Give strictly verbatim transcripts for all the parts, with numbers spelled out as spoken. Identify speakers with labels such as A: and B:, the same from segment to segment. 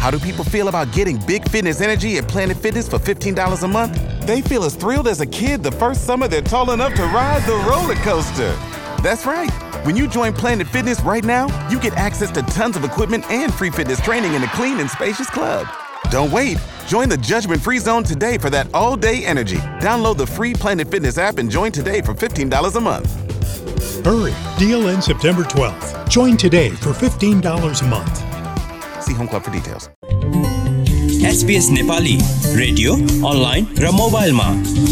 A: How do people feel about getting big fitness energy at Planet Fitness for fifteen dollars a month? They feel as thrilled as a kid the first summer they're tall enough to ride the roller coaster. That's right. When you join Planet Fitness right now, you get access to tons of equipment and free fitness training in a clean and spacious club. Don't wait. Join the judgment-free zone today for that all-day energy. Download the free Planet Fitness app and join today for fifteen dollars a month.
B: Hurry. Deal ends September twelfth. Join today for fifteen dollars a month.
A: See Home Club for details.
C: S B S Nepali radio online र मोबाइलमा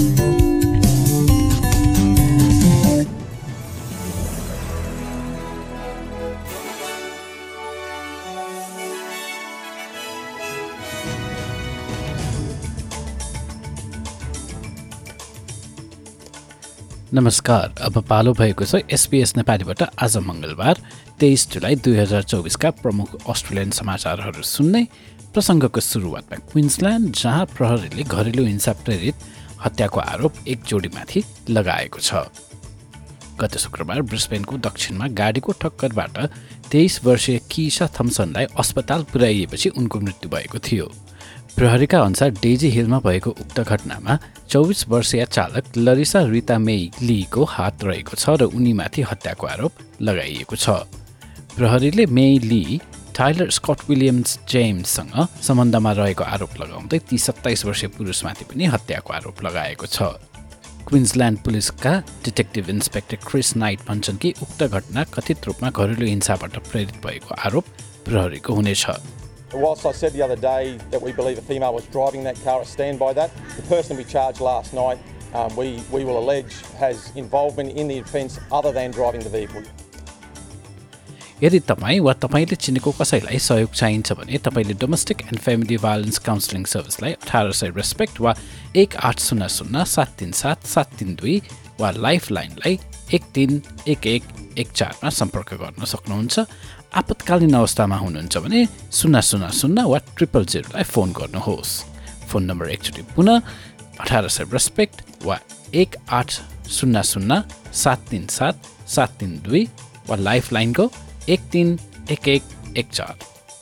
D: नमस्कार। अब पालो भएको छ SBS नेपालीबाट आज मङ्गलबार तेइस जुलाई दुई हजार चौबिसका प्रमुख अस्ट्रेलियन समाचारहरू सुन्ने। प्रसङ्गको सुरुवातमा क्विन्सल्यान्ड, जहाँ प्रहरीले घरेलु हिंसा प्रेरित हत्याको आरोप एक जोडीमाथि लगाएको छ। गत शुक्रबार ब्रिस्बेनको दक्षिणमा गाडीको टक्करबाट तेइस वर्षीय किशा थम्सनलाई अस्पताल पुर्याइएपछि उनको मृत्यु भएको थियो। प्रहरीका अनुसार डेजी हिलमा भएको उक्त घटनामा चौबिस वर्षीय चालक लरिसा रिता मेई लीको हात रहेको छ र उनीमाथि हत्याको आरोप लगाइएको छ। प्रहरीले Mei Li Tyler Scott Williams जेम्ससँग सम्बन्धमा रहेको आरोप लगाउँदै ती सत्ताइस वर्षीय पुरुषमाथि पनि हत्याको आरोप लगाएको छ। क्विन्सल्यान्ड पुलिसका डिटेक्टिभ इन्सपेक्टर क्रिस नाइट भन्छन् कि उक्त घटना कथित रूपमा घरेलु हिंसाबाट प्रेरित भएको आरोप प्रहरीको हुनेछ।
E: Whilst I said the other day that we believe a female was driving that car, I stand by that. The person we charged last night, um, we, we will allege has involvement in the offence other than driving the vehicle.
D: यदि तपाईँ वा तपाईँले चिनेको कसैलाई सहयोग चाहिन्छ भने तपाईँले domestic and family violence counselling सर्भिसलाई अठार सय रेस्पेक्ट वा एक आठ शून्य शून्य सात तिन सात सात तिन दुई वा लाइफ लाइनलाई एक तिन एक एक एक चारमा सम्पर्क गर्न सक्नुहुन्छ। आपतकालीन अवस्थामा हुनुहुन्छ भने शून्य शून्य शून्य वा ट्रिपल जिरोलाई फोन गर्नुहोस्। फोन नम्बर एकचोटि पुनः अठार सय रेस्पेक्ट वा एक आठ शून्य शून्य सात तिन सात सात तिन दुई वा लाइफ लाइनको एक तिन एक एक एक चार।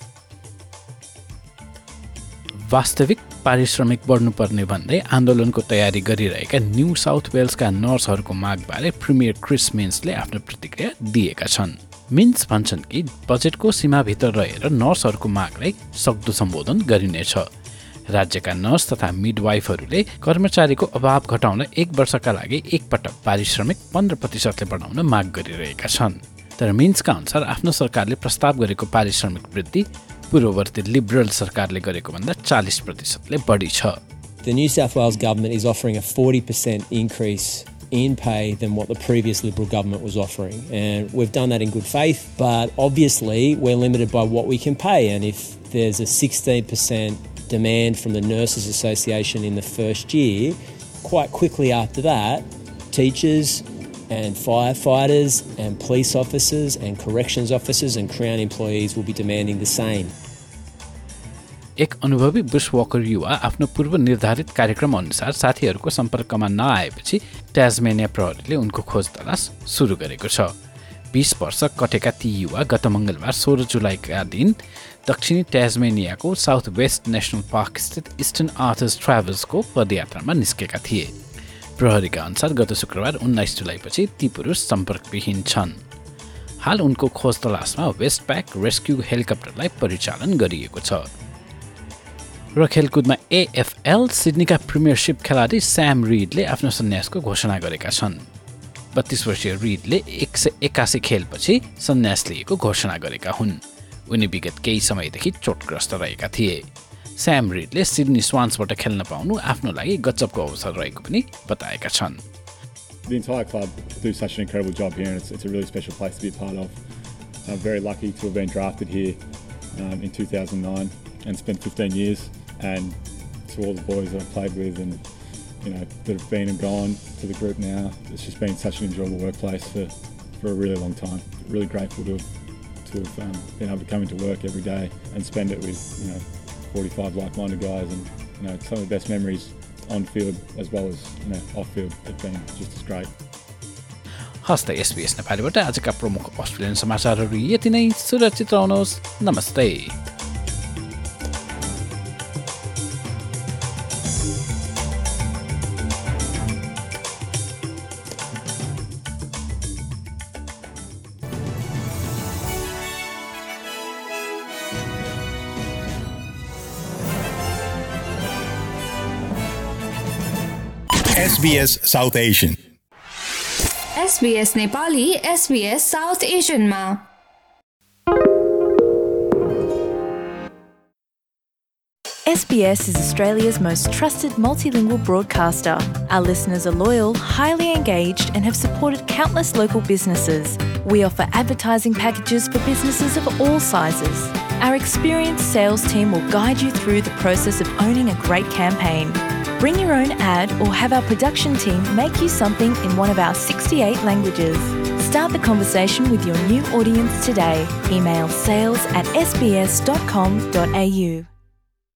D: वास्तविक पारिश्रमिक बढ्नुपर्ने भन्दै आन्दोलनको तयारी गरिरहेका न्यू साउथ वेल्सका नर्सहरूको मागबारे प्रिमियर क्रिस मिन्सले आफ्नो प्रतिक्रिया दिएका छन्। मिन्स भन्छन् कि बजेटको सीमाभित्र रहेर नर्सहरूको मागलाई सक्दो सम्बोधन गरिनेछ। राज्यका नर्स तथा मिडवाइफहरूले कर्मचारीको अभाव घटाउन एक वर्षका लागि एकपटक पारिश्रमिक पन्ध्र प्रतिशतले बढाउन माग गरिरहेका छन्। तर मिन्सका अनुसार आफ्नो सरकारले प्रस्ताव गरेको पारिश्रमिक वृद्धि पूर्ववर्ती लिबरल सरकारले गरेको भन्दा चालीस प्रतिशतले बढी छ।
F: The New South Wales government is offering a forty percent increase in pay than what the previous Liberal government was offering. And we've done that in good faith, but obviously we're limited by what we can pay. And if there's a sixteen percent demand from the Nurses Association in the first year, quite quickly after that, teachers and firefighters and police officers and corrections officers and Crown employees will be demanding the same.
D: एक अनुभवी बुशवकर युवा आफ्नो पूर्व निर्धारित कार्यक्रम अनुसार साथीहरूको सम्पर्कमा नआएपछि ट्यास्मेनिया प्रहरीले उनको खोज तलास सुरु गरेको छ। बीस वर्ष कटेका ती युवा गत मङ्गलबार सोह्र जुलाईका दिन दक्षिणी ट्यास्मेनियाको साउथ वेस्ट नेसनल पार्क स्थित इस्टर्न आर्थर्स ट्राभल्सको पदयात्रामा निस्केका थिए। प्रहरीका अनुसार गत शुक्रबार उन्नाइस जुलाईपछि ती पुरुष सम्पर्कविहीन छन्। हाल उनको खोज तलासमा वेस्ट प्याक रेस्क्यु हेलिकप्टरलाई परिचालन गरिएको छ। र खेलकुदमा एएफएल सिडनीका प्रिमियरसिप खेलाडी स्याम रिडले आफ्नो सन्यासको घोषणा गरेका छन्। बत्तीस वर्षीय रिडले एक सय एकासी खेलपछि सन्यास लिएको घोषणा गरेका हुन्। उनी विगत केही समयदेखि चोटग्रस्त रहेका थिए। स्याम रिडले सिडनी स्वान्सबाट खेल्न पाउनु आफ्नो लागि गजबको अवसर रहेको पनि बताएका छन्।
G: The entire club do such an incredible job here, and it's, it's a really special place to be a part of. I'm very lucky to have been drafted here um, in two thousand nine and spent fifteen years. And to all the boys that I've played with and, you know, that have been and gone to the group now, it's just been such an enjoyable workplace for, for a really long time. Really grateful to have, to have um, been able to come into work every day and spend it with, you know, forty-five like-minded guys, and, you know, some of the best memories on field as well as, you know, off field have been just as great.
D: हस्ते SBS नेपालीबाट आजका प्रमुख Australian समाचारहरू यति नै। सुरक्षित रहनुहोस्। नमस्ते।
H: SBS South Asian
I: SBS Nepali SBS South एशियनमा
J: S B S is Australia's most trusted multilingual broadcaster. Our listeners are loyal, highly engaged, and have supported countless local businesses. We offer advertising packages for businesses of all sizes. Our experienced sales team will guide you through the process of owning a great campaign. Bring your own ad or have our production team make you something in one of our sixty-eight languages. Start the conversation with your new audience today. Email sales at s b s dot com dot a u.